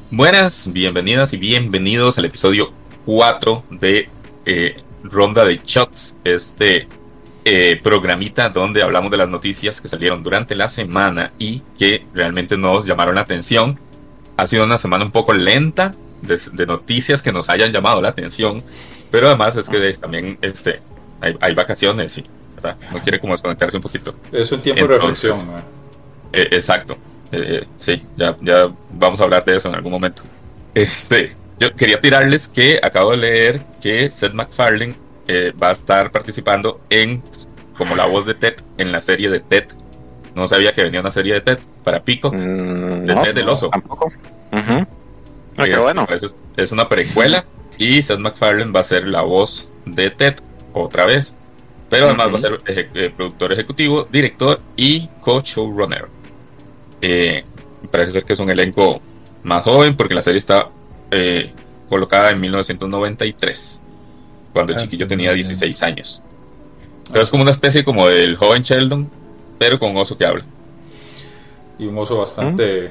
Buenas, bienvenidas y bienvenidos al episodio 4 de Ronda de Shots, programita donde hablamos de las noticias que salieron durante la semana y que realmente nos llamaron la atención. Ha sido una semana un poco lenta de noticias que nos hayan llamado la atención, pero además es que también hay vacaciones y ¿verdad? No quiere como desconectarse un poquito. Es un tiempo de reflexión. Exacto. Sí, ya vamos a hablar de eso en algún momento. Yo quería tirarles que acabo de leer que Seth MacFarlane va a estar participando como la voz de Ted en la serie de Ted. No sabía que venía una serie de Ted para Peacock, de Ted el oso. Tampoco. Qué bueno. Es una precuela y Seth MacFarlane va a ser la voz de Ted otra vez, pero además va a ser productor ejecutivo, director y co-showrunner. Parece ser que es un elenco más joven porque la serie está colocada en 1993, cuando el chiquillo tenía 16 años. Pero es como una especie como del joven Sheldon, pero con un oso que habla. Y un oso bastante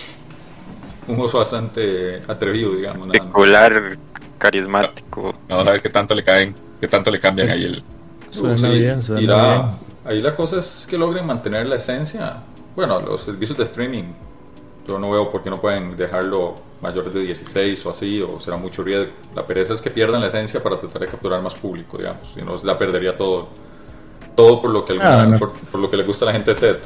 atrevido, digamos. Particular, carismático. Vamos a ver qué tanto le cambian ahí el... Suena bien. Ahí la cosa es que logren mantener la esencia. Bueno, los servicios de streaming, yo no veo por qué no pueden dejarlo mayor de 16 o así, o será mucho riesgo. La pereza es que pierdan la esencia para tratar de capturar más público, digamos. Si no, la perdería todo por lo que por lo que le gusta a la gente de TED.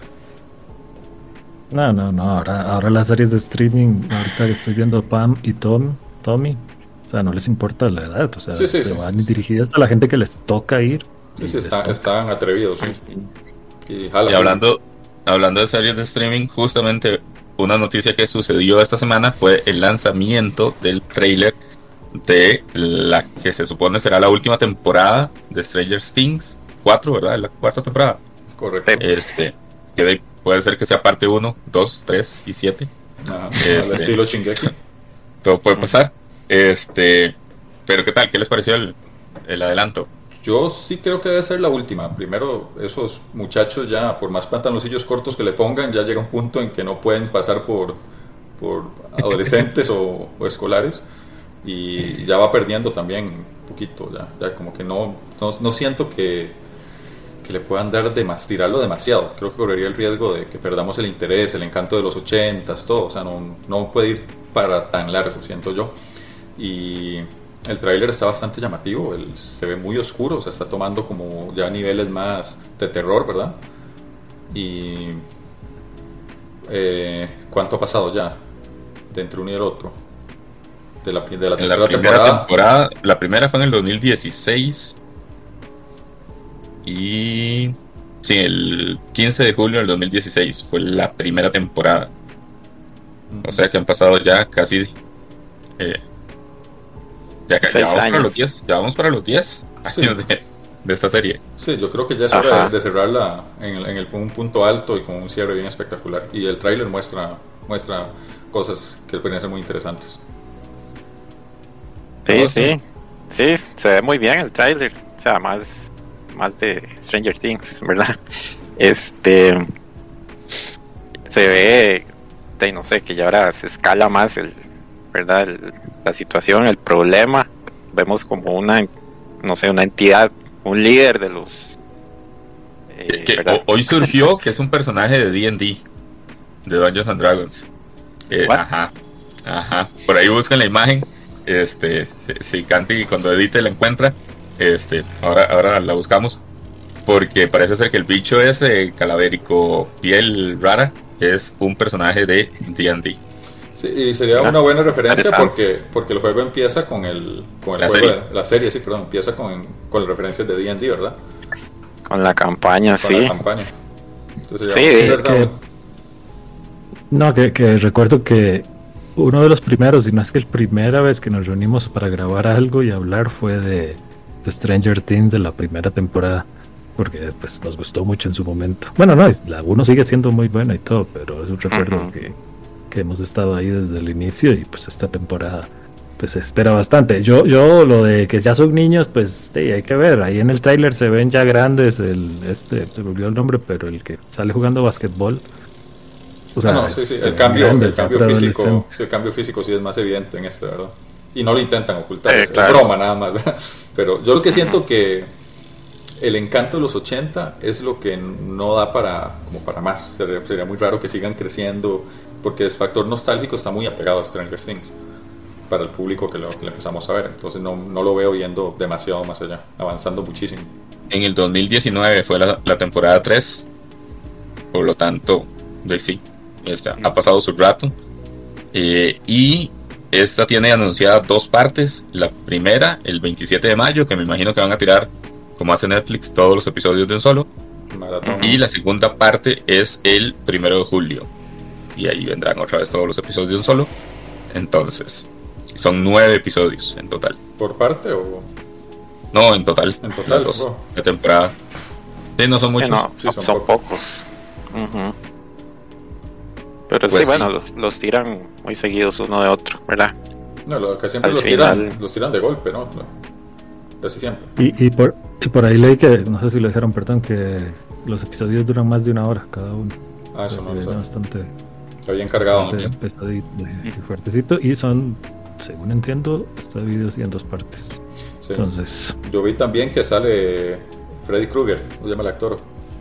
No. Ahora las series de streaming, ahorita que estoy viendo Pam y Tommy, o sea, no les importa la edad, o sea, se van dirigidas a la gente que les toca ir. Sí, están atrevidos, sí. Y hablando de series de streaming, justamente una noticia que sucedió esta semana fue el lanzamiento del trailer de la que se supone será la última temporada de Stranger Things 4, ¿verdad? La cuarta temporada. Es correcto. Que puede ser que sea parte 1, 2, 3 y 7. Al estilo Shingeki. Todo puede pasar. Pero ¿qué tal? ¿Qué les pareció el adelanto? Yo sí creo que debe ser la última. Primero, esos muchachos ya, por más pantaloncillos cortos que le pongan, ya llega un punto en que no pueden pasar por adolescentes o escolares. Y ya va perdiendo también un poquito. Ya como que no siento que le puedan tirarlo demasiado. Creo que correría el riesgo de que perdamos el interés, el encanto de los 80s, todo. O sea, no puede ir para tan largo, siento yo. Y el tráiler está bastante llamativo, se ve muy oscuro, o sea, está tomando como ya niveles más de terror, ¿verdad? Y ¿cuánto ha pasado ya de entre uno y el otro? De la tercera temporada. La primera fue en el 2016 y sí, el 15 de julio del 2016 fue la primera temporada. O sea que han pasado ya casi ya vamos para los 10 años de esta serie. Sí, yo creo que ya es hora de cerrarla en un punto alto y con un cierre bien espectacular. Y el tráiler muestra cosas que pueden ser muy interesantes. Sí, se ve muy bien el tráiler. O sea, más de Stranger Things, ¿verdad? Se ve, no sé, que ya ahora se escala más ¿verdad? La situación, el problema. Vemos como una entidad, un líder de los... hoy surgió que es un personaje de D&D, de Dungeons and Dragons. Por ahí buscan la imagen. Si Canti cuando edite la encuentra, ahora la buscamos. Porque parece ser que el bicho ese calavérico, piel rara, es un personaje de D&D. Sí, y sería una buena referencia porque el juego empieza con la serie, empieza con las referencias de D&D, ¿verdad? Con la campaña, con la campaña. Entonces, que recuerdo que uno de los primeros, y más que la primera vez que nos reunimos para grabar algo y hablar fue de Stranger Things de la primera temporada, porque pues nos gustó mucho en su momento. Bueno, la 1 sigue siendo muy buena y todo, pero es un recuerdo que hemos estado ahí desde el inicio y pues esta temporada pues se espera bastante. Yo lo de que ya son niños, pues hay que ver, ahí en el tráiler se ven ya grandes, se me olvidó el nombre, pero el que sale jugando basquetbol, O sea, no, sí, es el cambio preadolescente. físico, sí, el cambio físico sí es más evidente en este, ¿verdad? Y no lo intentan ocultar, es claro. broma nada más, ¿verdad? Pero yo lo que siento que el encanto de los 80 es lo que no da como para más. Sería muy raro que sigan creciendo, porque el factor nostálgico está muy apegado a Stranger Things para el público que lo empezamos a ver. Entonces no lo veo yendo demasiado más allá, avanzando muchísimo. En el 2019 fue la temporada 3, por lo tanto, sí, ha pasado su rato. Y esta tiene anunciadas 2 partes. La primera, el 27 de mayo, que me imagino que van a tirar, como hace Netflix, todos los episodios de un solo. Maratón. Y la segunda parte es el 1 de julio. Y ahí vendrán otra vez todos los episodios de un solo. Entonces, son 9 episodios en total. ¿Por parte o...? No, en total. En total, Las 2 bro. de temporada. Sí, no son muchos. No, Sí, son pocos. Ujú. Pero Pues sí, sí. bueno, los tiran muy seguidos uno de otro, ¿verdad? No, que siempre Al los final. tiran de golpe, ¿no? Casi siempre. Y por ahí leí que, no sé si lo dijeron, perdón, que los episodios duran más de 1 hora cada uno. Ah, eso no lo Es sé. bastante, Está bien cargado. bastante pesadito y fuertecito. Y son, según entiendo, está dividido así en 2 partes. Sí. Entonces, Yo vi también que sale Freddy Krueger, ¿cómo se llama el actor?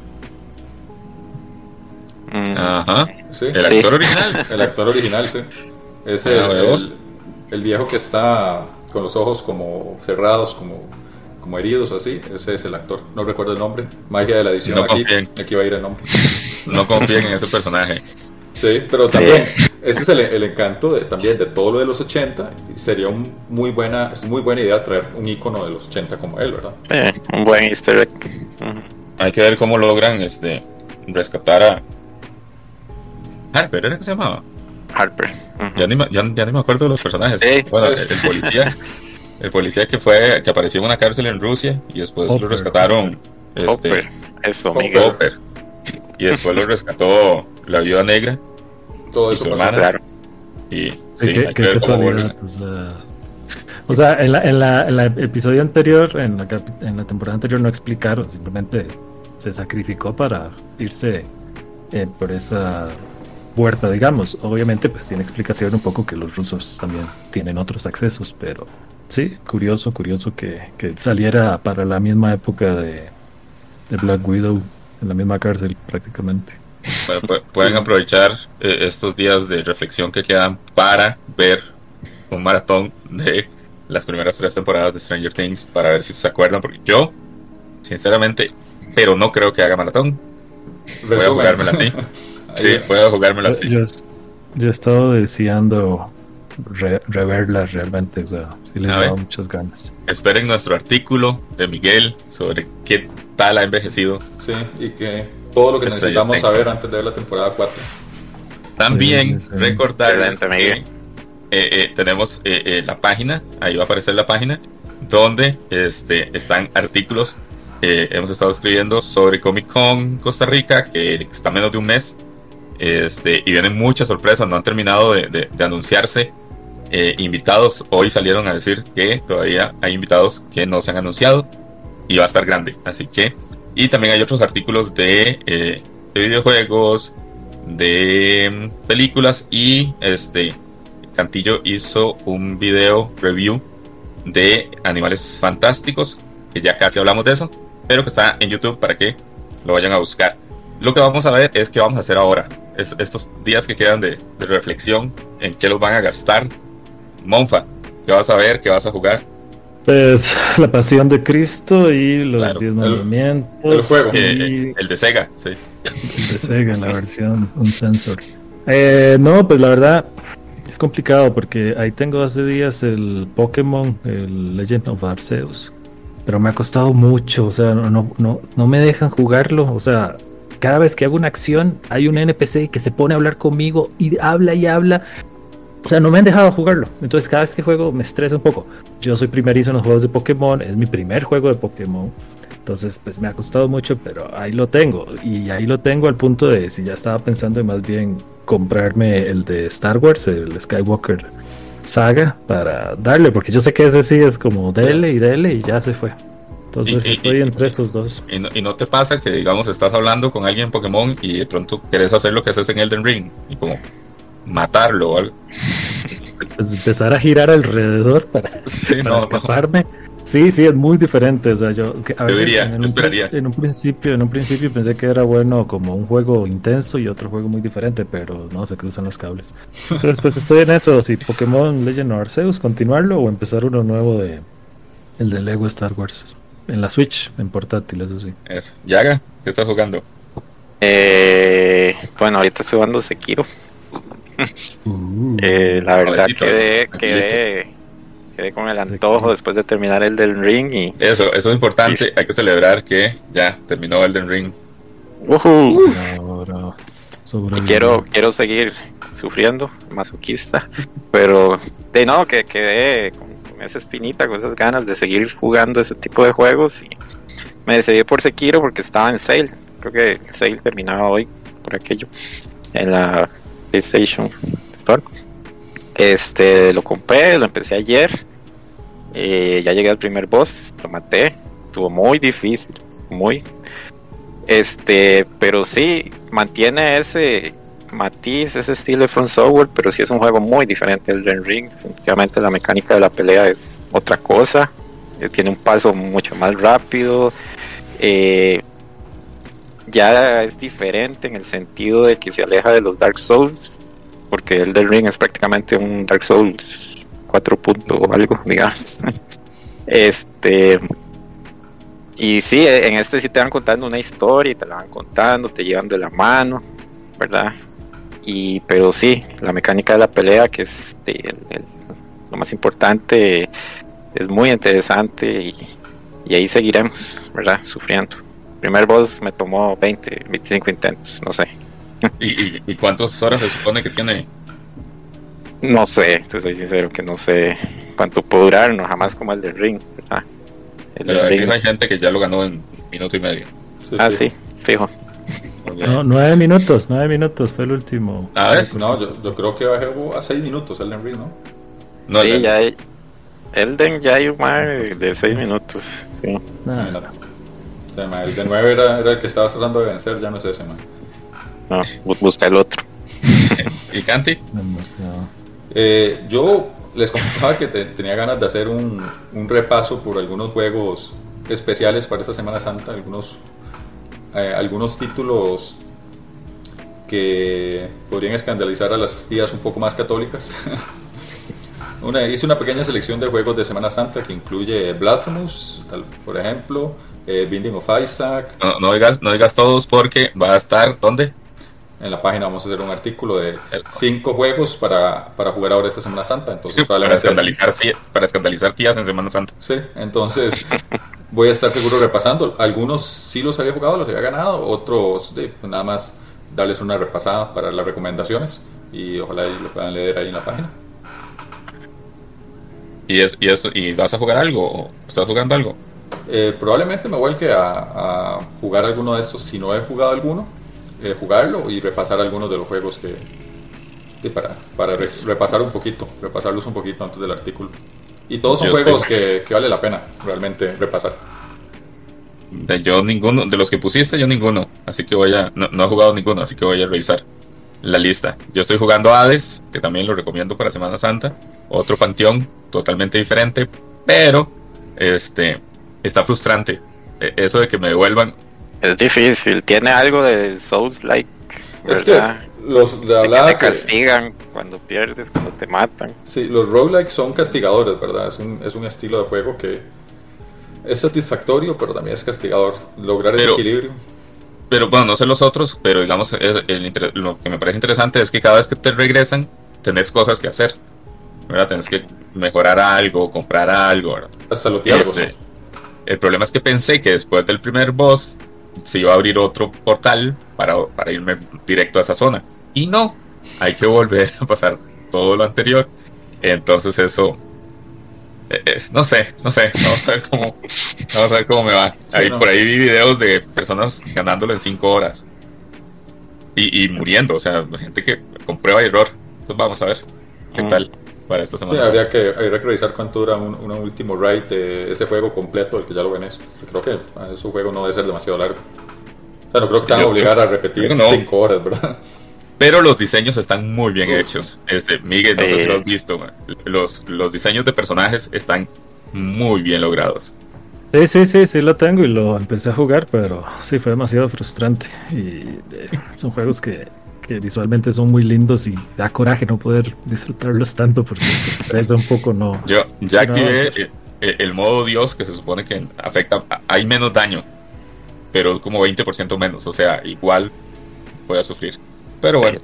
Ajá. Sí, El actor original. el actor original, sí. Es ¿vos? el viejo que está con los ojos como cerrados, como heridos, así. Ese es el actor. No recuerdo el nombre. Magia de la edición. No aquí confíen. va a ir el nombre. No confíen en ese personaje. Sí, pero también ese es el encanto también de todo lo de los 80. Sería es muy buena idea traer un ícono de los 80 como él, ¿verdad? Un buen easter egg. Ujú. Hay que ver cómo logran rescatar a Harper, ¿era que se llamaba? Harper. Ujú. Ya ni me acuerdo de los personajes. Sí, Bueno, pues. el policía que apareció en una cárcel en Rusia y después lo Hopper. rescataron. Hopper. Eso, Hopper. Miguel. Hopper. Y después lo rescató la viuda negra Todo y eso su pasó. hermana. Claro. Y sí, sí, hay que qué ver cómo casualidad. vuelven. O sea, en la episodio anterior, en la temporada anterior no explicaron, simplemente se sacrificó para irse por esa puerta, digamos. Obviamente, pues tiene explicación un poco que los rusos también tienen otros accesos, pero sí, curioso que saliera para la misma época de Black Widow, en la misma cárcel prácticamente. Bueno, pueden aprovechar estos días de reflexión que quedan para ver un maratón de las primeras 3 temporadas de Stranger Things para ver si se acuerdan, porque yo, sinceramente, pero no creo que haga maratón. Voy a Resumen. jugármela así. Sí, voy a jugármela así. Yo he estado deseando reverla realmente, o sea, sí le he A ver. dado muchas ganas. Esperen nuestro artículo de Miguel sobre qué tal ha envejecido. Sí, y que todo lo que Stranger necesitamos Things. saber antes de ver la temporada 4. También Sí, sí. recordarles Excelente, Miguel. que tenemos la página, ahí va a aparecer la página, donde están artículos. Hemos estado escribiendo sobre Comic Con Costa Rica, que está menos de un mes, y vienen muchas sorpresas, no han terminado de anunciarse invitados. Hoy salieron a decir que todavía hay invitados que no se han anunciado y va a estar grande, así que, y también hay otros artículos de videojuegos, de películas, y Cantillo hizo un video review de Animales Fantásticos, que ya casi hablamos de eso, pero que está en YouTube para que lo vayan a buscar. Lo que vamos a ver es qué vamos a hacer ahora, estos días que quedan de reflexión, en qué los van a gastar. Monfa, ¿qué vas a ver? ¿Qué vas a jugar? Pues la pasión de Cristo y los Claro, 10 mandamientos. el juego. Y El de Sega, sí. el de Sega, la versión un sensor. No, pues la verdad es complicado porque ahí tengo hace días el Pokémon, el Legend of Arceus, pero me ha costado mucho, o sea, no me dejan jugarlo, o sea, cada vez que hago una acción hay un NPC que se pone a hablar conmigo y habla. O sea, no me han dejado jugarlo. Entonces cada vez que juego me estresa un poco. Yo soy primerizo en los juegos de Pokémon. Es mi primer juego de Pokémon. Entonces pues me ha costado mucho, pero ahí lo tengo. Y ahí lo tengo al punto de si ya estaba pensando en más bien comprarme el de Star Wars, el Skywalker Saga, para darle. Porque yo sé que ese sí es como dele y ya se fue. Entonces estoy entre esos dos. Y no te pasa que, digamos, estás hablando con alguien en Pokémon y de pronto querés hacer lo que haces en Elden Ring y como matarlo o algo. Pues empezar a girar alrededor para escaparme. No. Sí, es muy diferente. O sea, yo esperaría. En un principio pensé que era bueno como un juego intenso y otro juego muy diferente, pero no, se cruzan los cables. Entonces, pues estoy en eso. Si Pokémon Legend of Arceus, continuarlo o empezar uno nuevo el de Lego Star Wars. En la Switch, en portátil, eso sí. Eso. Yaga, ¿qué estás jugando? Bueno, ahorita estoy jugando Sekiro. La verdad quedé con el antojo después de terminar el Elden Ring y eso es importante, hay que celebrar que ya terminó Elden Ring. Y quiero seguir sufriendo, masoquista, pero que quedé con esa espinita, con esas ganas de seguir jugando ese tipo de juegos y me decidí por Sekiro porque estaba en sale. Creo que el sale terminaba hoy por aquello en la PlayStation Store. Lo compré, lo empecé ayer. Ya llegué al primer boss, lo maté. Estuvo muy difícil, pero sí mantiene ese matiz, ese estilo de From Software, pero sí es un juego muy diferente del Elden Ring. Definitivamente la mecánica de la pelea es otra cosa. Tiene un paso mucho más rápido. Ya es diferente en el sentido de que se aleja de los Dark Souls, porque el Elden Ring es prácticamente un Dark Souls 4 punto algo, digamos. Y sí, en sí te van contando una historia y te la van contando, te llevan de la mano, ¿verdad? Pero sí, la mecánica de la pelea, que es lo más importante, es muy interesante y ahí seguiremos, ¿verdad? Sufriendo. El primer boss me tomó 25 intentos, no sé. ¿Y cuántas horas se supone que tiene? No sé, te soy sincero que no sé cuánto puede durar, no jamás como el del Ring, ¿verdad? Pero hay gente que ya lo ganó en minuto y medio. Sí, fijo. Okay. No, 9 minutos fue el último. No, yo creo que bajé a 6 minutos el Elden Ring, ¿no? Sí, ya hay Elden ya hay más de 6 minutos. Sí. El de 9 era el que estabas tratando de vencer, ya no es ese, man. No, busca el otro. ¿Y Canti? Yo les comentaba que tenía ganas de hacer un repaso por algunos juegos especiales para esta Semana Santa, algunos títulos que podrían escandalizar a las tías un poco más católicas. Hice una pequeña selección de juegos de Semana Santa que incluye Blasphemous, por ejemplo, Binding of Isaac. No digas todos porque va a estar, ¿dónde? En la página vamos a hacer un artículo de 5 juegos para jugar ahora esta Semana Santa. Entonces, para escandalizar tías en Semana Santa. Sí, entonces voy a estar seguro repasando. Algunos sí los había jugado, los había ganado. Otros, pues nada más darles una repasada para las recomendaciones. Y ojalá lo puedan leer ahí en la página. ¿Y vas a jugar algo? ¿O estás jugando algo? Probablemente me vuelque a jugar alguno de estos. Si no he jugado alguno, jugarlo y repasar algunos de los juegos para repasarlos un poquito antes del artículo. Y todos son juegos que vale la pena realmente repasar. Yo ninguno, de los que pusiste, yo ninguno. Así que no he jugado ninguno, así que voy a revisar la lista. Yo estoy jugando Hades, que también lo recomiendo para Semana Santa. Otro Panteón, totalmente diferente, pero está frustrante. Eso de que me devuelvan. Es difícil, tiene algo de Souls-like, ¿verdad? Es que te castigan cuando pierdes, cuando te matan. Sí, los roguelikes son castigadores, ¿verdad? Es un estilo de juego que es satisfactorio, pero también es castigador. Lograr ese equilibrio. Pero bueno, no sé los otros, pero digamos, lo que me parece interesante es que cada vez que te regresan, tenés cosas que hacer, ¿verdad? Tenés que mejorar algo, comprar algo, ¿verdad? Hasta los diálogos. El problema es que pensé que después del primer boss se iba a abrir otro portal para irme directo a esa zona. Y no, hay que volver a pasar todo lo anterior. Entonces eso... no sé, vamos a ver cómo me va. Sí, por ahí vi videos de personas ganándolo en 5 horas y muriendo, o sea, gente que con prueba y error. Entonces vamos a ver qué tal. para esta Sí, semana. habría que revisar cuánto dura un último raid de ese juego completo, el que ya lo ven eso. Creo que ese juego no debe ser demasiado largo. O sea, no creo que te van a obligar a repetir creo que no. 5 horas, ¿verdad? Pero los diseños están muy bien hechos. Miguel, no sé si lo has Sí. visto. Los diseños de personajes están muy bien logrados. Sí, lo tengo y lo empecé a jugar, pero sí fue demasiado frustrante. Y son juegos que visualmente son muy lindos y da coraje no poder disfrutarlos tanto porque te estresa un poco, ¿no? Yo ya No. activé el modo Dios, que se supone que afecta, hay menos daño, pero como 20% menos, o sea, igual voy a sufrir. Pero bueno,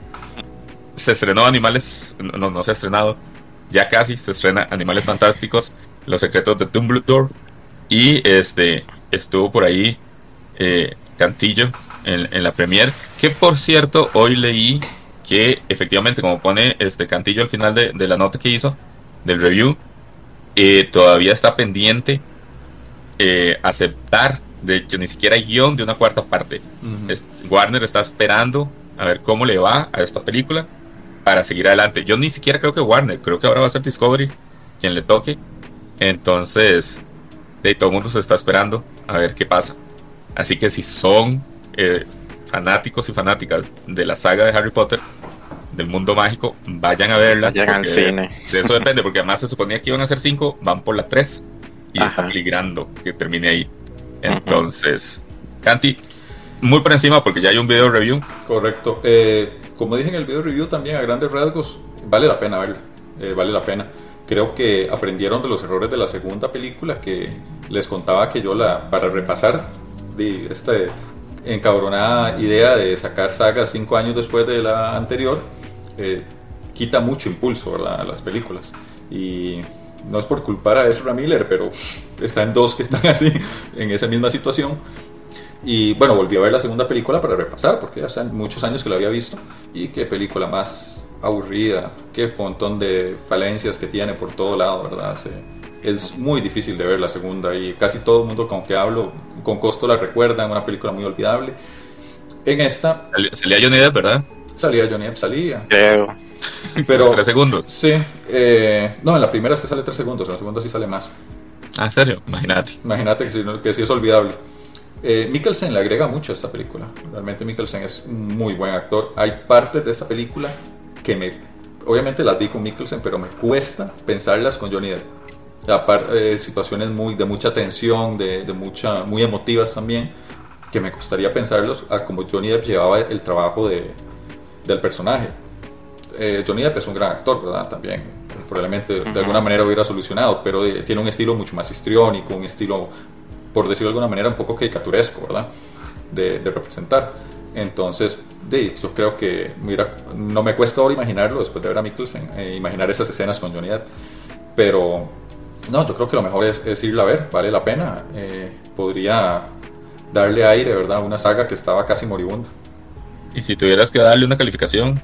se estrenó Animales, no se ha estrenado, ya casi se estrena Animales Fantásticos, Los Secretos de Dumbledore, y estuvo por ahí Cantillo en la premiere, que por cierto hoy leí que efectivamente, como pone Cantillo al final de la nota que hizo del review, todavía está pendiente aceptar, de hecho ni siquiera hay guión de una cuarta parte. Warner está esperando a ver cómo le va a esta película para seguir adelante. Yo ni siquiera creo que Warner, creo que ahora va a ser Discovery quien le toque. Entonces todo el mundo se está esperando a ver qué pasa. Así que si son fanáticos y fanáticas de la saga de Harry Potter, del mundo mágico, vayan a verla. Vayan al cine. De eso depende, porque además se suponía que iban a ser 5, van por la 3 y Ajá. está peligrando que termine ahí. Entonces, Canti, muy por encima, porque ya hay un video review. Correcto. Como dije en el video review también, a grandes rasgos, vale la pena verla. Vale la pena. Creo que aprendieron de los errores de la segunda película, que les contaba que yo para repasar de esta encabronada idea de sacar sagas 5 años después de la anterior, quita mucho impulso, ¿verdad?, a las películas. Y no es por culpar a Ezra Miller, pero está en 2 que están así, en esa misma situación. Y bueno, volví a ver la segunda película para repasar, porque hace muchos años que la había visto. Y qué película más aburrida, qué montón de falencias que tiene por todo lado, ¿verdad? Es muy difícil de ver la segunda, y casi todo el mundo con que hablo con costo la recuerda, una película muy olvidable. En esta Salía Johnny Depp, ¿verdad? salía Johnny Depp, salía. Creo. Pero 3 segundos. sí, no, en la primera es que sale 3 segundos, en la segunda sí sale más. Ah, ¿en serio? Imagínate. Imagínate que sí es olvidable. Mikkelsen le agrega mucho a esta película. Realmente Mikkelsen es un muy buen actor. Hay partes de esta película que obviamente las vi con Mikkelsen, pero me cuesta pensarlas con Johnny Depp. Situaciones de mucha tensión, muy emotivas también, que me costaría pensarlos a como Johnny Depp llevaba el trabajo del personaje. Johnny Depp es un gran actor, ¿verdad? También probablemente de alguna manera hubiera solucionado, pero tiene un estilo mucho más histriónico, un estilo, por decirlo de alguna manera, un poco caricaturesco, ¿verdad?, de representar. Entonces, yo creo que no me cuesta ahora imaginarlo después de ver a Mikkelsen, imaginar esas escenas con Johnny Depp. Pero no, yo creo que lo mejor es irla a ver, vale la pena. Podría darle aire, ¿verdad?, a una saga que estaba casi moribunda. Y si tuvieras que darle una calificación,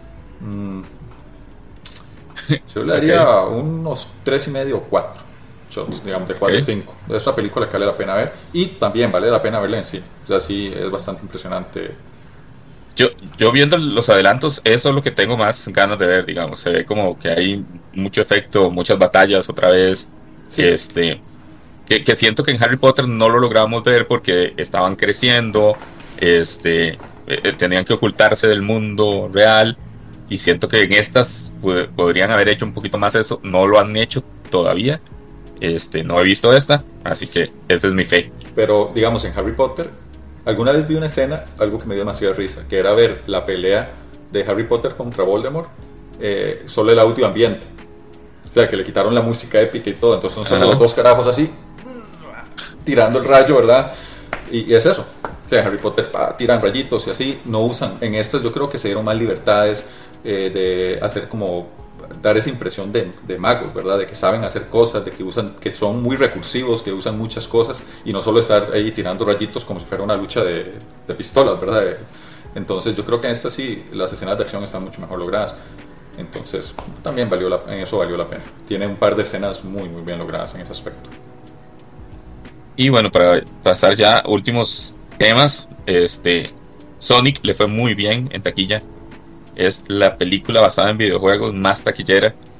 yo le daría unos 3.5 o 4 shots, digamos, de 4 y 5. Es una película que vale la pena ver, y también vale la pena verla en sí. O sea, sí, es bastante impresionante. yo viendo los adelantos, eso es lo que tengo más ganas de ver, digamos. Se ve como que hay mucho efecto, muchas batallas otra vez. Sí. Que siento que en Harry Potter no lo logramos ver porque estaban creciendo, tenían que ocultarse del mundo real, y siento que en estas podrían haber hecho un poquito más eso. No lo han hecho todavía. No he visto esta, así que esa es mi fe. Pero digamos, en Harry Potter, alguna vez vi una escena, algo que me dio demasiada risa, que era ver la pelea de Harry Potter contra Voldemort, solo el audio ambiente. O sea, que le quitaron la música épica y todo, entonces son solo los dos carajos así, tirando el rayo, ¿verdad? Y es eso. O sea, Harry Potter tiran rayitos y así, no usan. En estas yo creo que se dieron más libertades de hacer dar esa impresión de magos, ¿verdad? De que saben hacer cosas, de que son muy recursivos, que usan muchas cosas, y no solo estar ahí tirando rayitos como si fuera una lucha de pistolas, ¿verdad? Entonces yo creo que en esta sí las escenas de acción están mucho mejor logradas. Entonces también en eso valió la pena. Tiene un par de escenas muy muy bien logradas en ese aspecto. Y bueno, para pasar ya últimos temas, Sonic le fue muy bien en taquilla. Es la película basada en videojuegos más taquillera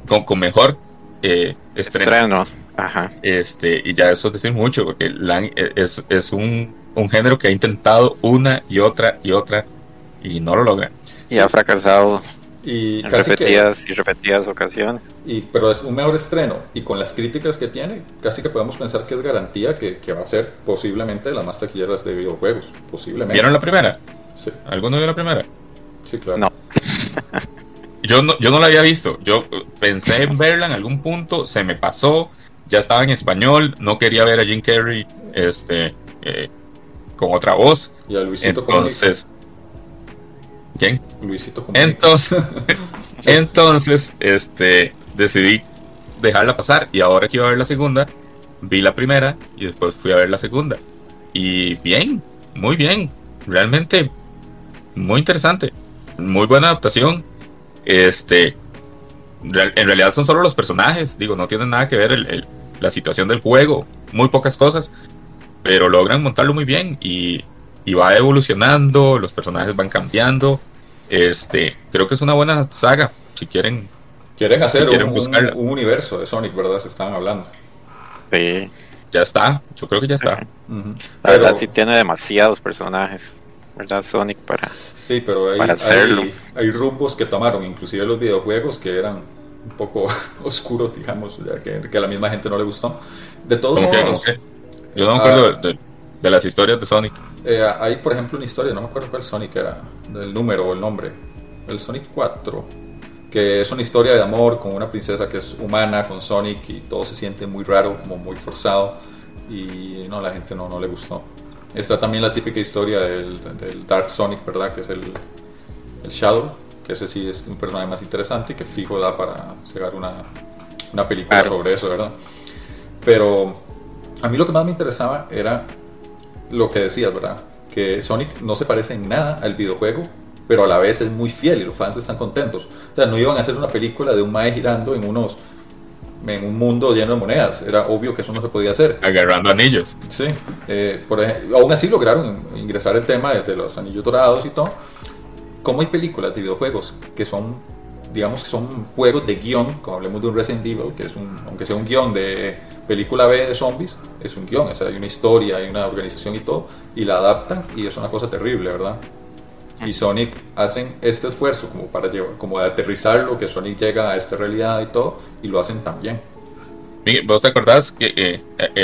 con mejor estreno. Ajá. Y ya eso es decir mucho, porque es un género que ha intentado una y otra y no lo logra. Y sí, ha fracasado y en repetidas ocasiones. Pero es un mejor estreno, y con las críticas que tiene, casi que podemos pensar que es garantía que va a ser posiblemente de las más taquilleras de videojuegos. Posiblemente. ¿Vieron la primera? Sí. ¿Alguno vio la primera? Sí, claro. No. Yo no la había visto. Yo pensé en verla en algún punto, se me pasó, ya estaba en español, no quería ver a Jim Carrey con otra voz. Y a Luisito entonces Comunica. ¿Quién? Luisito Comunica. Entonces decidí dejarla pasar, y ahora que iba a ver la segunda, vi la primera y después fui a ver la segunda. Y bien, muy bien, realmente muy interesante, muy buena adaptación. En realidad son solo los personajes, digo, no tienen nada que ver la situación del juego, muy pocas cosas, pero logran montarlo muy bien y va evolucionando, los personajes van cambiando. Creo que es una buena saga, si quieren hacer un universo de Sonic, ¿verdad? Se estaban hablando. Sí. Ya está, yo creo que ya está. Uh-huh. La verdad sí tiene demasiados personajes, ¿verdad? Sonic para pero hacerlo. Hay rumbos que tomaron, inclusive los videojuegos, que eran un poco oscuros, digamos, ya que a la misma gente no le gustó. De todos modos, yo no me acuerdo de las historias de Sonic. Hay, por ejemplo, una historia, no me acuerdo cuál Sonic era, del número o el nombre, el Sonic 4, que es una historia de amor con una princesa que es humana, con Sonic, y todo se siente muy raro, como muy forzado, y no, la gente no le gustó. Está también la típica historia del Dark Sonic, ¿verdad? Que es el Shadow, que ese sí es un personaje más interesante y que fijo da para sacar una película sobre eso, ¿verdad? Pero a mí lo que más me interesaba era lo que decías, ¿verdad? Que Sonic no se parece en nada al videojuego, pero a la vez es muy fiel y los fans están contentos. O sea, no iban a hacer una película de un mae girando en un mundo lleno de monedas. Era obvio que eso no se podía hacer. Agarrando anillos. Sí. Por ejemplo, aún así lograron ingresar el tema de los anillos dorados y todo. Como hay películas de videojuegos que son, digamos que son juegos de guión, como hablemos de un Resident Evil, que es aunque sea un guión de película B de zombies, es un guión, o sea, hay una historia, hay una organización y todo, y la adaptan, y es una cosa terrible, ¿verdad? Y Sonic hacen este esfuerzo como de aterrizarlo, que Sonic llega a esta realidad y todo, y lo hacen tan bien. ¿Vos te acordás que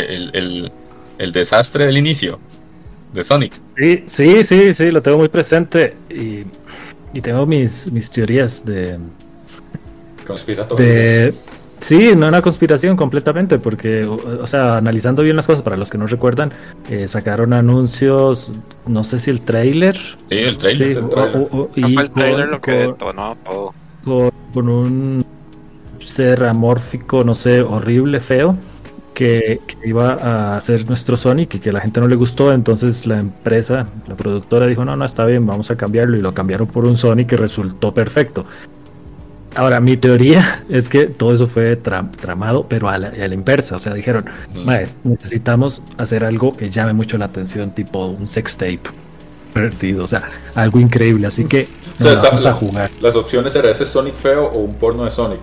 el desastre del inicio de Sonic? Sí, lo tengo muy presente, y tengo mis teorías de conspiratorias. Sí, no una conspiración completamente, porque, o sea, analizando bien las cosas, para los que no recuerdan, sacaron anuncios, no sé si el tráiler. Sí, el tráiler. Sí, fue el tráiler lo que detonó todo. Con un ser amórfico, no sé, horrible, feo, que iba a hacer nuestro Sonic y que a la gente no le gustó. Entonces la empresa, la productora dijo, no, está bien, vamos a cambiarlo, y lo cambiaron por un Sonic que resultó perfecto. Ahora, mi teoría es que todo eso fue tramado, pero a la inversa. O sea, dijeron, necesitamos hacer algo que llame mucho la atención, tipo un sex tape perdido, o sea, algo increíble. Así que vamos a jugar. Las opciones eran ese Sonic feo o un porno de Sonic.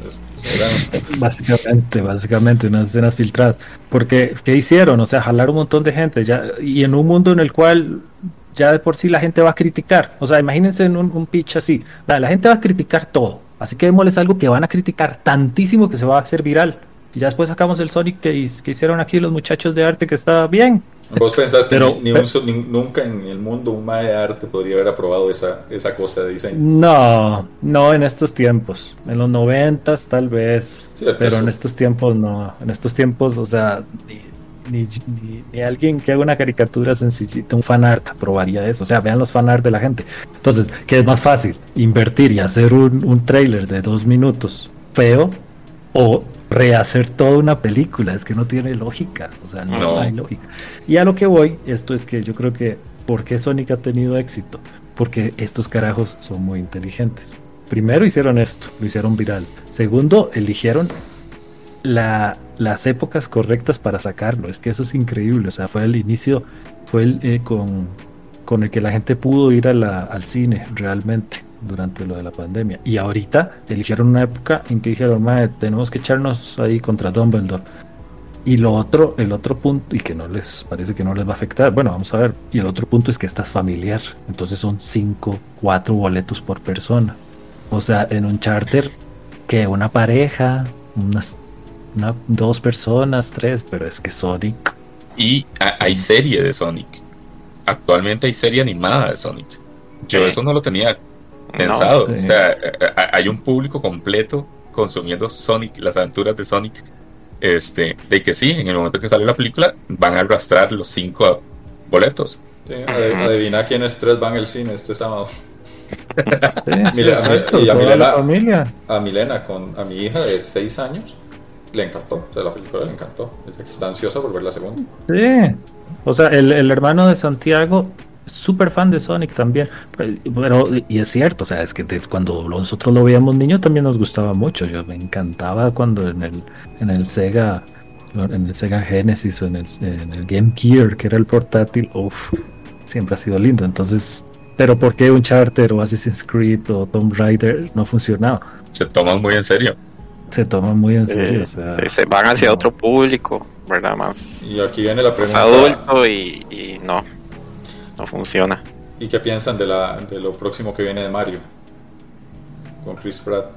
Básicamente unas escenas filtradas. Porque, ¿qué hicieron? O sea, jalar un montón de gente, y en un mundo en el cual ya de por sí la gente va a criticar. O sea, imagínense en un pitch así. La gente va a criticar todo. Así que démosles algo que van a criticar tantísimo que se va a hacer viral. Y ya después sacamos el Sonic que hicieron aquí los muchachos de arte, que está bien. ¿Vos pensás que nunca en el mundo un mae de arte podría haber aprobado esa cosa de diseño? No en estos tiempos. En los 90s tal vez. Sí, pero en estos tiempos no. En estos tiempos, o sea, ni alguien que haga una caricatura sencillita, un fanart, aprobaría eso. O sea, vean los fanart de la gente. Entonces, ¿qué es más fácil? Invertir y hacer un trailer de 2 minutos feo, o rehacer toda una película. Es que no tiene lógica. O sea, no hay lógica. Y a lo que voy, esto es que yo creo que ¿por qué Sonic ha tenido éxito? Porque estos carajos son muy inteligentes. Primero hicieron esto, lo hicieron viral. Segundo, eligieron las épocas correctas para sacarlo. Es que eso es increíble. O sea, fue el inicio, fue con el que la gente pudo ir al cine realmente. durante lo de la pandemia. Y ahorita eligieron una época en que dijeron, "Mae, tenemos que echarnos ahí contra Dumbledore". Y el otro punto, y que no les parece que no les va a afectar, bueno, vamos a ver. Y el otro punto es que esta es familiar. Entonces son 5, 4 boletos por persona. O sea, en un charter, que una pareja, dos personas, 3, pero es que Sonic. Y hay serie de Sonic. Actualmente hay serie animada de Sonic. Yo eso no lo tenía pensado. No, sí. O sea, hay un público completo consumiendo Sonic, las aventuras de Sonic. De que sí, en el momento que sale la película, van a arrastrar los 5 boletos. Sí, adivina quiénes 3 van al cine este sábado. Sí, exacto, y a toda Milena, la familia. a Milena, a mi hija de 6 años, le encantó. O sea, la película le encantó. Está ansiosa por ver la segunda. Sí. O sea, el hermano de Santiago es súper fan de Sonic también. Pero, y es cierto, o sea, es que cuando nosotros lo veíamos niño también nos gustaba mucho. Yo me encantaba cuando en el Sega Genesis o en el Game Gear, que era el portátil, siempre ha sido lindo. Entonces, pero ¿por qué Uncharted o Assassin's Creed o Tomb Raider no funcionaba? Se toman muy en serio. Se toman muy en serio. O sea, se van hacia otro público, ¿verdad? Más Y aquí viene la pregunta. adulto y no funciona. ¿Y qué piensan de lo próximo que viene de Mario? Con Chris Pratt.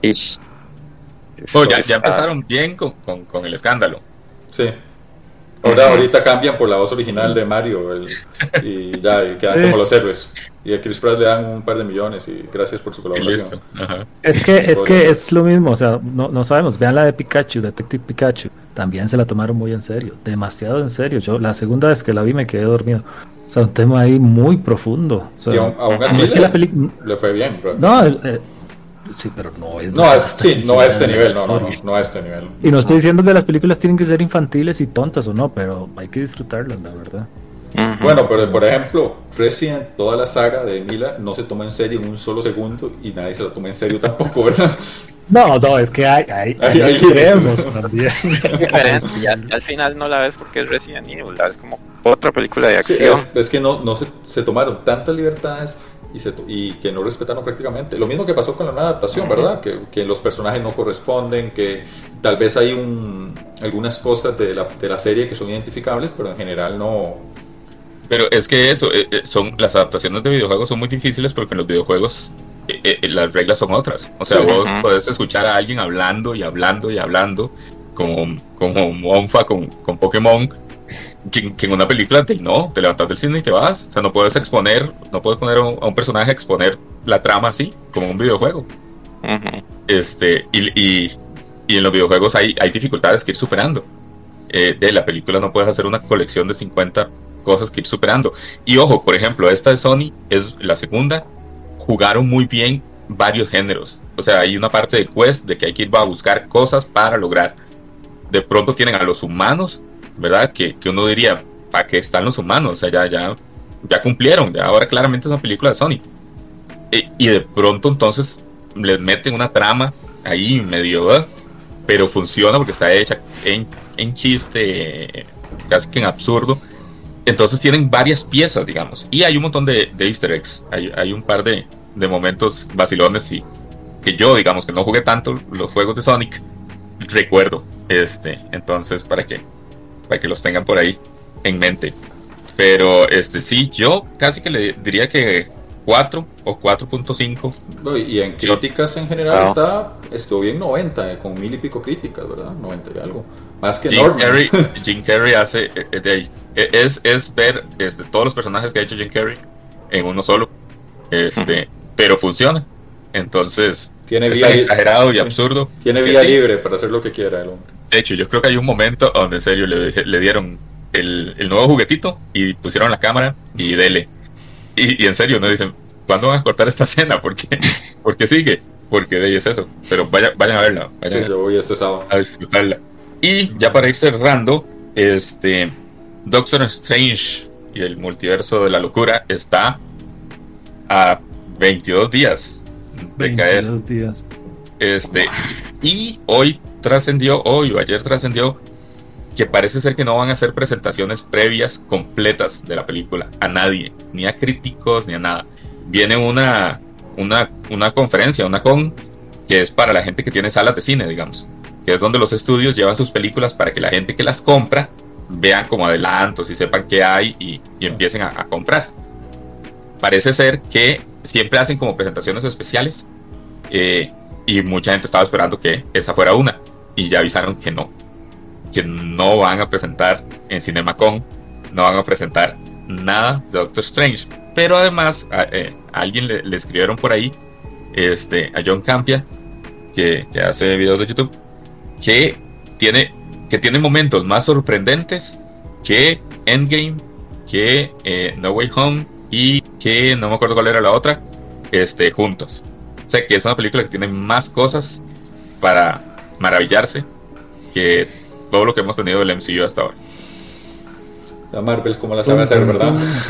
Ya empezaron bien con el escándalo. Sí. Ahorita cambian por la voz original de Mario y quedan como los héroes. Y a Chris Pratt le dan un par de millones y gracias por su colaboración. Es que es lo mismo, o sea, no sabemos. Vean la de Pikachu, Detective Pikachu. También se la tomaron muy en serio, demasiado en serio. Yo la segunda vez que la vi me quedé dormido. O sea, un tema ahí muy profundo. O sea, y aún así es que le fue bien, bro. No, sí, pero no es. No a este nivel, no a este nivel. Y no estoy diciendo que las películas tienen que ser infantiles y tontas o no, pero hay que disfrutarlas, la verdad. Bueno, pero por ejemplo, Resident, toda la saga de Mila no se toma en serio en un solo segundo y nadie se la toma en serio tampoco, ¿verdad? No, es que hay extremos también. Es diferente, ya al final no la ves porque es Resident Evil, la ves como otra película de acción. Sí, es que no se tomaron tantas libertades y que no respetaron prácticamente. Lo mismo que pasó con la nueva adaptación, ¿verdad? Que los personajes no corresponden, que tal vez hay algunas cosas de la serie que son identificables, pero en general no. Pero es que las adaptaciones de videojuegos son muy difíciles porque en los videojuegos las reglas son otras. O sea, vos podés escuchar a alguien hablando y hablando y hablando como Monfa con Pokémon, que en una película te levantas del cine y te vas. O sea, no puedes poner a un personaje a exponer la trama así, como en un videojuego. Y en los videojuegos hay dificultades que ir superando. De la película no puedes hacer una colección de 50 cosas que ir superando. Y ojo, por ejemplo, esta de Sony es la segunda. Jugaron muy bien varios géneros. O sea, hay una parte de quest de que hay que ir a buscar cosas para lograr. De pronto tienen a los humanos, ¿verdad? Que uno diría, ¿para qué están los humanos? O sea, ya cumplieron. Ya ahora claramente es una película de Sony. Y de pronto entonces les meten una trama ahí medio, pero funciona porque está hecha en chiste, casi que en absurdo. Entonces tienen varias piezas, digamos, y hay un montón de easter eggs. Hay un par de momentos vacilones y que yo, digamos, que no jugué tanto los juegos de Sonic, recuerdo. Entonces para que los tengan por ahí en mente. Pero sí, yo casi que le diría que 4 o 4.5. Y en críticas en general estuvo bien 90, con 1000 y pico críticas, ¿verdad? 90 y algo. Más que Norman. Jim Carrey hace es ver todos los personajes que ha hecho Jim Carrey en uno solo, pero funciona. Entonces tiene es tan exagerado y absurdo. Tiene vía libre para hacer lo que quiera el hombre. De hecho, yo creo que hay un momento donde en serio le dieron el nuevo juguetito y pusieron la cámara y dele. Y en serio, no dicen, ¿cuándo van a cortar esta escena? Porque sigue. Porque de ahí es eso. Pero vayan a verla. Yo voy este sábado a disfrutarla. Y ya para ir cerrando, Doctor Strange y el multiverso de la locura está a 22 días de 22 días. Y hoy o ayer trascendió que parece ser que no van a hacer presentaciones previas completas de la película a nadie, ni a críticos, ni a nada. Viene una una conferencia, una con, que es para la gente que tiene salas de cine, digamos, que es donde los estudios llevan sus películas para que la gente que las compra vean como adelantos y sepan qué hay y empiecen a comprar. Parece ser que siempre hacen como presentaciones especiales, y mucha gente estaba esperando que esa fuera una, y ya avisaron que no van a presentar en CinemaCon, no van a presentar nada de Doctor Strange. Pero además a alguien le escribieron por ahí, a John Campia, que hace videos de YouTube, que tiene momentos más sorprendentes que Endgame, que No Way Home, y que no me acuerdo cuál era la otra, juntos. O sea, que es una película que tiene más cosas para maravillarse que todo lo que hemos tenido del MCU hasta ahora. La Marvel como la sabe hacer, ¿verdad?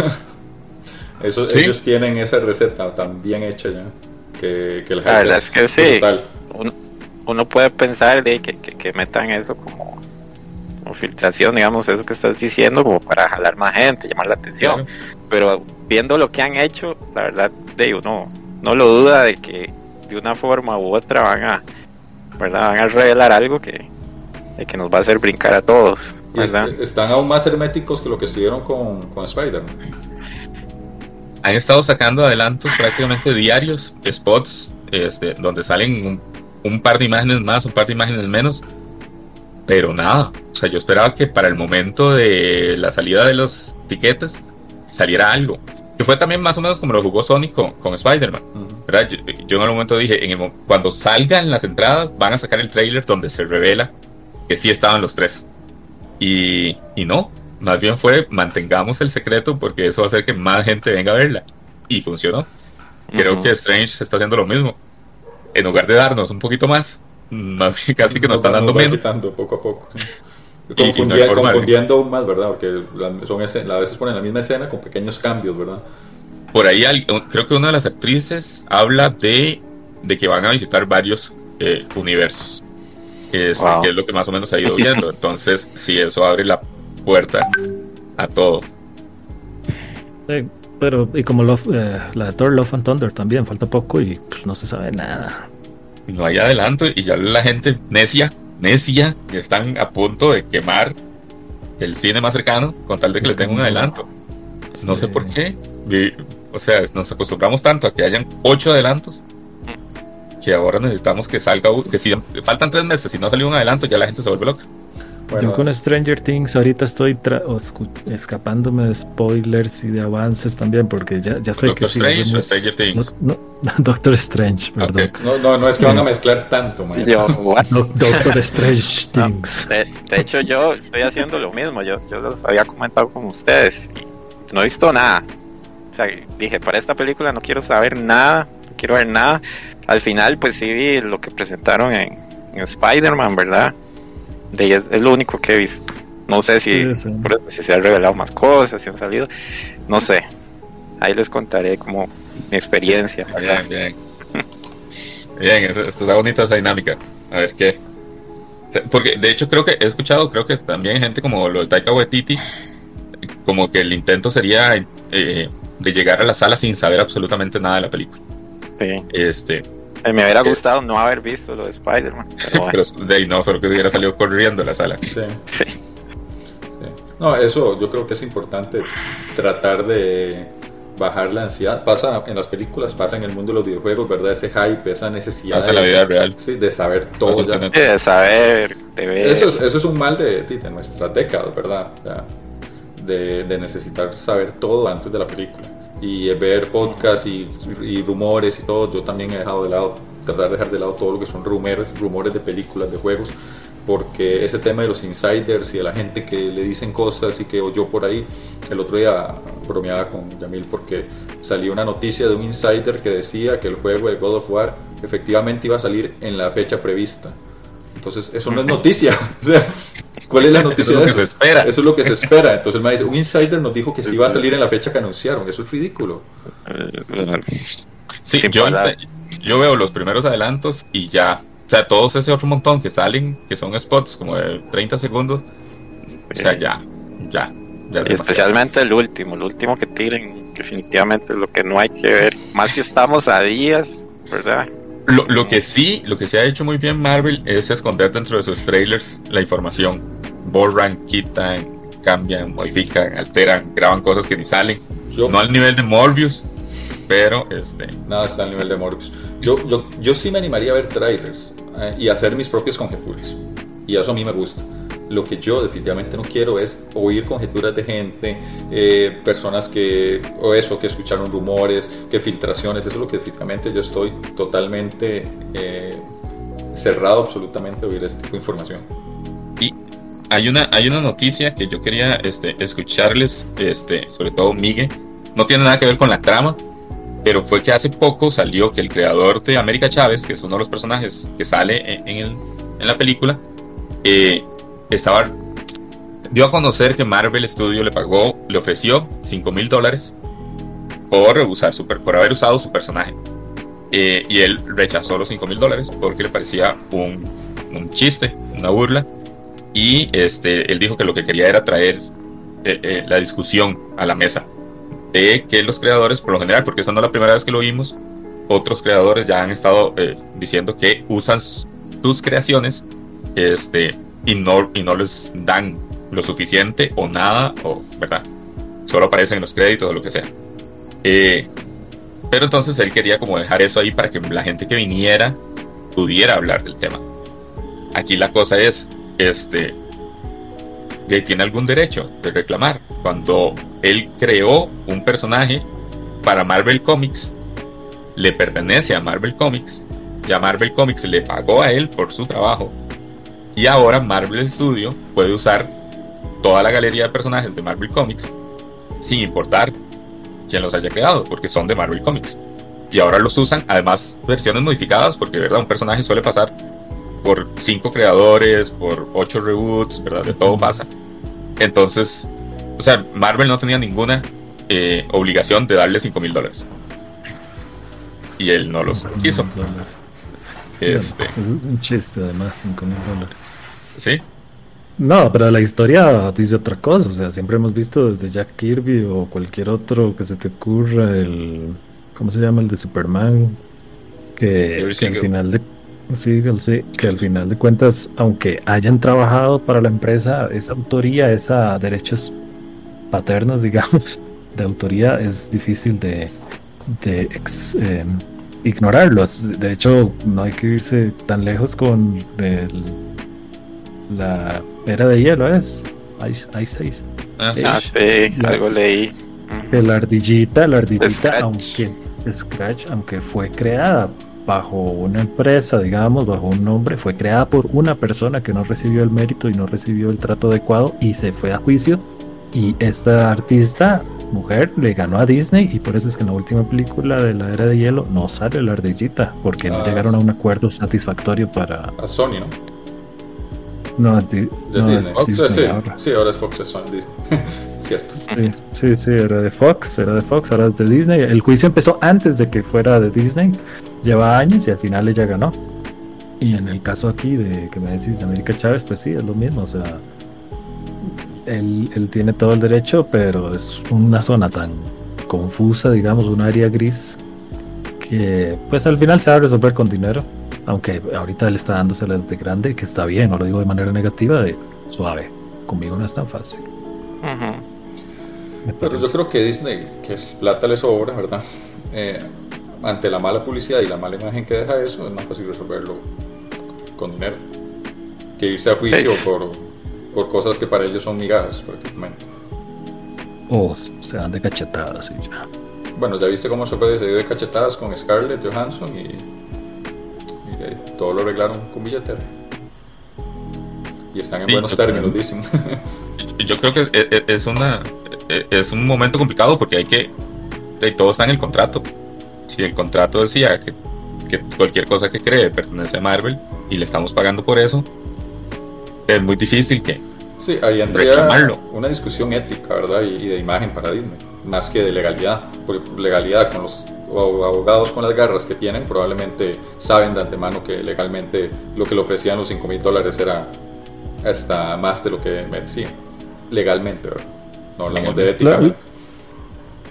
¿Sí? Ellos tienen esa receta tan bien hecha ya, que el la verdad es que sí. Brutal. Uno puede pensar de que metan eso como filtración, digamos, eso que estás diciendo, como para jalar más gente, llamar la atención. Claro. Pero viendo lo que han hecho, la verdad, uno no lo duda de que de una forma u otra van a revelar algo que nos va a hacer brincar a todos, ¿verdad? Están aún más herméticos que lo que estuvieron con Spider-Man. Han estado sacando adelantos prácticamente diarios, spots, donde salen un par de imágenes más, un par de imágenes menos, pero nada. O sea, yo esperaba que para el momento de la salida de los tiquetes saliera algo, que fue también más o menos como lo jugó Sony con Spider-Man, ¿verdad? Yo en algún momento dije, cuando salgan las entradas van a sacar el trailer donde se revela que sí estaban los tres, y no, más bien fue mantengamos el secreto porque eso va a hacer que más gente venga a verla, y funcionó. Creo que Strange está haciendo lo mismo, en lugar de darnos un poquito más casi que nos están dando menos, quitando poco a poco, sí. Confundiendo aún más, ¿verdad? Porque a veces ponen la misma escena con pequeños cambios, ¿verdad? Por ahí creo que una de las actrices habla de que van a visitar varios universos, wow, que es lo que más o menos ha ido viendo. Entonces, sí, eso abre la puerta a todo. Pero, y como la de Thor Love and Thunder también, falta poco y pues no se sabe nada. No hay adelanto y ya la gente necia, que están a punto de quemar el cine más cercano con tal de que le den un adelanto. Sí. No sé por qué. O sea, nos acostumbramos tanto a que hayan 8 adelantos que ahora necesitamos que salga, que si faltan 3 meses y no salió un adelanto ya la gente se vuelve loca. Bueno, yo con Stranger Things ahorita estoy escapándome de spoilers y de avances también, porque ya sé Doctor que Strange o Stranger Things. Doctor Strange, perdón. Okay. No es que van a mezclar tanto, man. Doctor Strange Things. De hecho, yo estoy haciendo lo mismo. Yo los había comentado con ustedes y no he visto nada. O sea, dije, para esta película no quiero saber nada, no quiero ver nada. Al final, pues sí vi lo que presentaron en Spider-Man, ¿verdad? Es lo único que he visto. No sé si se han revelado más cosas, si han salido, no sé. Ahí les contaré como mi experiencia. Bien. Está bonita esa dinámica. A ver qué. Porque de hecho creo que también gente como lo de Taika Waititi, como que el intento sería de llegar a la sala sin saber absolutamente nada de la película. Sí. Me hubiera gustado no haber visto lo de Spider-Man. Pero, bueno. Pero de ahí no, solo que hubiera salido corriendo a la sala. Sí. No, eso yo creo que es importante, tratar de bajar la ansiedad. Pasa en las películas, pasa en el mundo de los videojuegos, ¿verdad? Ese hype, esa necesidad pasa en la vida real. Sí, de saber todo. De saber, de ver. Eso es un mal de nuestras décadas, ¿verdad? De necesitar saber todo antes de la película. Y ver podcasts y rumores y todo. Yo también he dejado de lado, tratar de dejar de lado todo lo que son rumores de películas, de juegos, porque ese tema de los insiders y de la gente que le dicen cosas y que oyó por ahí. El otro día bromeaba con Yamil porque salió una noticia de un insider que decía que el juego de God of War efectivamente iba a salir en la fecha prevista. Entonces eso no es noticia. O sea, ¿cuál es la noticia? Eso es lo que se espera. Eso es lo que se espera. Entonces me dice, un insider nos dijo que sí iba a salir en la fecha que anunciaron. Eso es ridículo. Sí, yo veo los primeros adelantos y ya. O sea, todos ese otro montón que salen, que son spots como de 30 segundos. O sea, ya especialmente el último que tiren. definitivamente es lo que no hay que ver, más si estamos a días, ¿verdad? Lo que sí ha hecho muy bien Marvel es esconder dentro de sus trailers la información. Borran, quitan, cambian, modifican, alteran, graban cosas que ni salen. No al nivel de Morbius, pero nada está al nivel de Morbius. Yo sí me animaría a ver trailers y hacer mis propias conjeturas, y eso a mí me gusta. Lo que yo definitivamente no quiero es oír conjeturas de gente, personas que escucharon rumores, que filtraciones. Eso es lo que definitivamente yo estoy totalmente cerrado absolutamente a oír ese tipo de información. Y hay una noticia que yo quería escucharles, sobre todo Miguel. No tiene nada que ver con la trama, pero fue que hace poco salió que el creador de América Chávez, que es uno de los personajes que sale en la película, dio a conocer que Marvel Studios le ofreció $5,000 por haber usado su personaje, y él rechazó los $5,000 porque le parecía un chiste, una burla, y él dijo que lo que quería era traer la discusión a la mesa de que los creadores, por lo general, porque esta no es la primera vez que lo vimos, otros creadores ya han estado diciendo que usan sus creaciones y no les dan lo suficiente o nada, o verdad, solo aparecen en los créditos o lo que sea. Pero entonces él quería como dejar eso ahí para que la gente que viniera pudiera hablar del tema. Aquí la cosa es, ¿tiene algún derecho de reclamar? Cuando él creó un personaje para Marvel Comics, le pertenece a Marvel Comics, ya Marvel Comics le pagó a él por su trabajo, y ahora Marvel Studios puede usar toda la galería de personajes de Marvel Comics sin importar quién los haya creado, porque son de Marvel Comics. Y ahora los usan, además, versiones modificadas, porque verdad, un personaje suele pasar por 5 creadores, por 8 reboots, verdad, de todo pasa. Entonces, o sea, Marvel no tenía ninguna obligación de darle $5,000, y él no los quiso. Es un chiste, además, $5,000. Sí. No, pero la historia dice otra cosa. O sea, siempre hemos visto desde Jack Kirby o cualquier otro que se te ocurra, ¿cómo se llama? El de Superman, que al final de cuentas, aunque hayan trabajado para la empresa, esa autoría, derechos paternos, digamos, de autoría, es difícil de ignorarlos. De hecho, no hay que irse tan lejos con la era de hielo, Ice Age. Sí, algo leí. La ardillita, Scratch. aunque fue creada bajo una empresa, digamos, bajo un nombre, fue creada por una persona que no recibió el mérito y no recibió el trato adecuado y se fue a juicio, y esta artista mujer le ganó a Disney, y por eso es que en la última película de la era de hielo no sale la ardillita, porque no llegaron a un acuerdo satisfactorio para... A Sony, ¿no? No, es Disney. Sí, ahora es Fox, es Sony, Disney. Cierto. Sí, era de Fox, ahora es de Disney. El juicio empezó antes de que fuera de Disney, lleva años y al final ella ganó. Y en el caso aquí de que me decís de América Chávez, pues sí, es lo mismo, o sea, él tiene todo el derecho, pero es una zona tan confusa, digamos, un área gris, que pues al final se va a resolver con dinero. Aunque ahorita él está dándoselas de grande, que está bien, no lo digo de manera negativa, de suave. Conmigo no es tan fácil. Pero yo creo que Disney, que es plata le sobra, ¿verdad? Ante la mala publicidad y la mala imagen que deja eso, es más fácil resolverlo con dinero que irse a juicio por cosas que para ellos son migajas, prácticamente. O se dan de cachetadas y ya. Bueno, ya viste cómo se dio de cachetadas con Scarlett Johansson y todo lo arreglaron con billetera. Y están en buenos términos, dicen. Yo creo que es un momento complicado porque todo está en el contrato. Si el contrato decía que cualquier cosa que cree pertenece a Marvel y le estamos pagando por eso, es muy difícil que sí, ahí entraría una discusión ética, ¿verdad? Y de imagen para Disney, más que de legalidad. Porque legalidad, con los abogados con las garras que tienen, probablemente saben de antemano que legalmente lo que le ofrecían los $5,000 era hasta más de lo que merecían legalmente, ¿verdad? No hablamos de ética.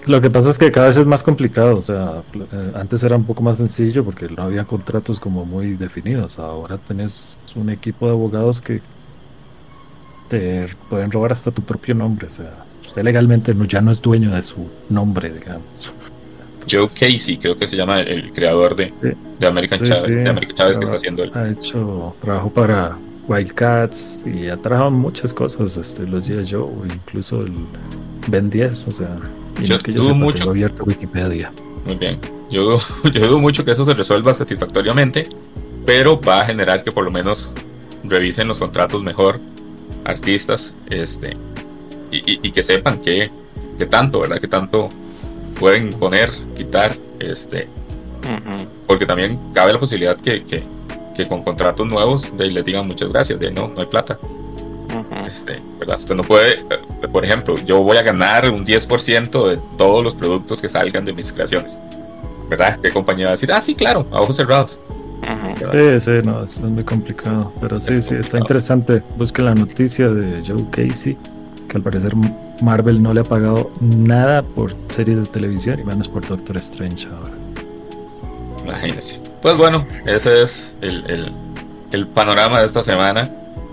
Lo que pasa es que cada vez es más complicado, o sea, antes era un poco más sencillo porque no había contratos como muy definidos. Ahora tenés un equipo de abogados que te pueden robar hasta tu propio nombre, o sea, usted legalmente ya no es dueño de su nombre, digamos. Joe Entonces, Casey, creo que se llama el creador sí, de American sí, Chávez, sí, de American Chávez, que está haciendo el. ha hecho trabajo para Wildcats y ha trabajado en muchas cosas, los G.I. Joe, incluso el Ben 10, o sea, y no Yo es que yo dudo sepa, mucho. tengo abierto Wikipedia. Muy bien. Yo dudo mucho que eso se resuelva satisfactoriamente, pero va a generar que por lo menos revisen los contratos mejor artistas, y que sepan que tanto, ¿verdad? Que tanto pueden poner, quitar, porque también cabe la posibilidad que con contratos nuevos les digan muchas gracias, no hay plata. ¿Verdad? Usted no puede, por ejemplo, yo voy a ganar un 10% de todos los productos que salgan de mis creaciones, ¿verdad? ¿Qué compañía va a decir? Ah, sí, claro, a ojos cerrados. Sí, no, eso es muy complicado, pero sí, Es sí, está complicado. interesante. Busquen la noticia de Joe Casey, que al parecer Marvel no le ha pagado nada por series de televisión y menos por Doctor Strange ahora. Imagínense. Pues bueno, ese es el panorama de esta semana.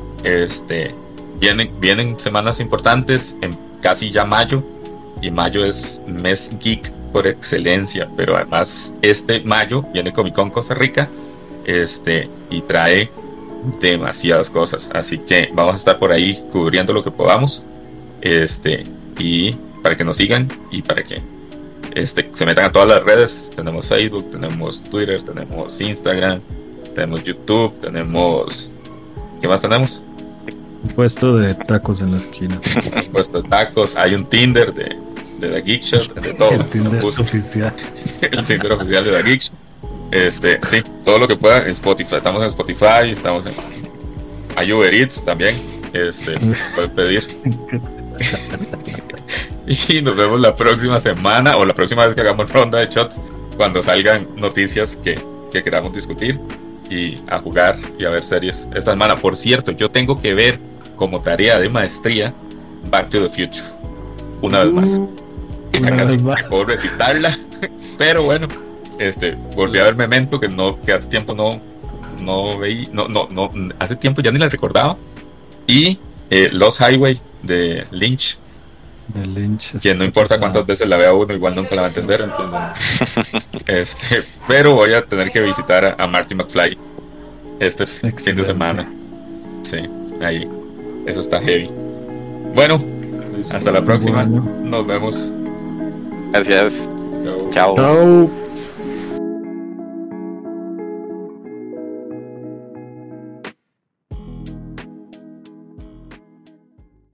Vienen semanas importantes en casi ya mayo, y mayo es mes geek por excelencia, pero además mayo viene Comic Con Costa Rica, y trae demasiadas cosas, así que vamos a estar por ahí cubriendo lo que podamos, y para que nos sigan y para que se metan a todas las redes. Tenemos Facebook, tenemos Twitter, tenemos Instagram, tenemos YouTube, tenemos, ¿qué más tenemos? Un puesto de tacos en la esquina. Puesto de tacos, hay un Tinder de The Geek Shop, de todo. El Tinder oficial. El Tinder oficial de The Geek Shop. Sí, todo lo que pueda en Spotify. Estamos en Spotify, estamos en. Hay Uber Eats también. Pueden pedir. Y nos vemos la próxima semana o la próxima vez que hagamos ronda de shots, cuando salgan noticias que queramos discutir, y a jugar y a ver series esta semana. Por cierto, yo tengo que ver como tarea de maestría Back to the Future una vez más. Casi puedo recitarla, pero bueno, volví a ver Memento, que hace tiempo no veí, hace tiempo ya ni la recordaba, y Lost Highway de Lynch, que no importa cuántas veces la vea uno, igual nunca la va a entender, pero voy a tener que visitar a Marty McFly fin de semana. Sí, ahí, eso está heavy. Bueno, hasta la próxima. Nos vemos. Gracias. Chao. Chao.